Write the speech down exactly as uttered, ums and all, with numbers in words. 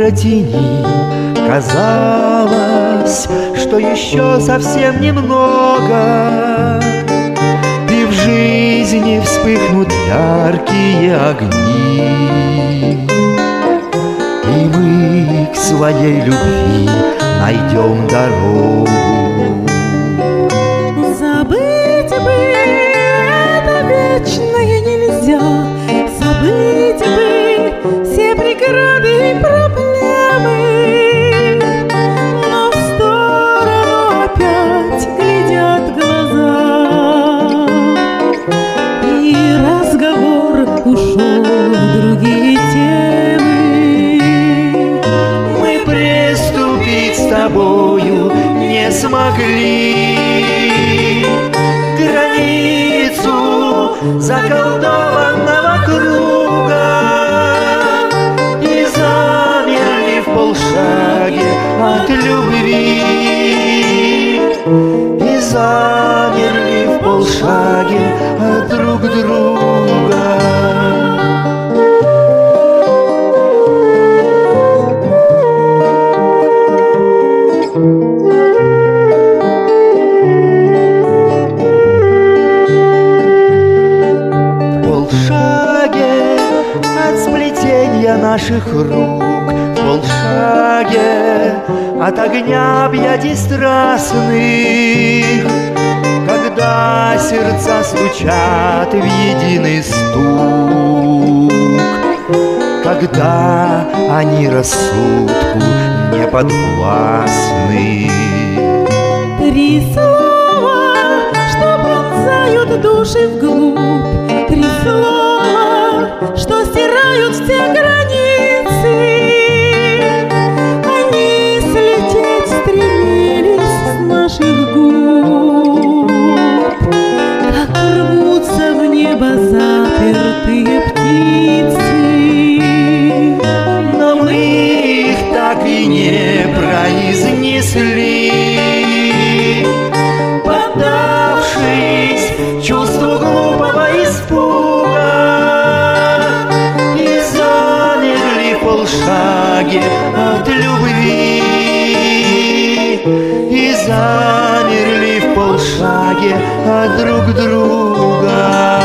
протяни. Казалось, что еще совсем немного, и в жизни вспыхнут яркие огни, и мы к своей любви найдем дорогу. Забыть бы это вечное нельзя, забыть бы все преграды и проблемы, но в сторону опять глядят глаза, и разговор ушел в другие темы. Мы приступить с тобою не смогли границу заколдованного круга, и замерли в полшаге от любви, и замерли в полшаге от друг друга. От сплетения наших рук, в полшаге от огня объятий страстных, когда сердца стучат в единый стук, когда они рассудку не подвластны. Три слова, что пронзают души вглубь, три слова, что стирают все границы. Они слететь стремились с наших губ, как рвутся в небо запертые птицы. Но мы их так и не произнесли, поддавшись чувству глупого испуга, и замерли в полшаге от любви, и замерли в полшаге от друг друга.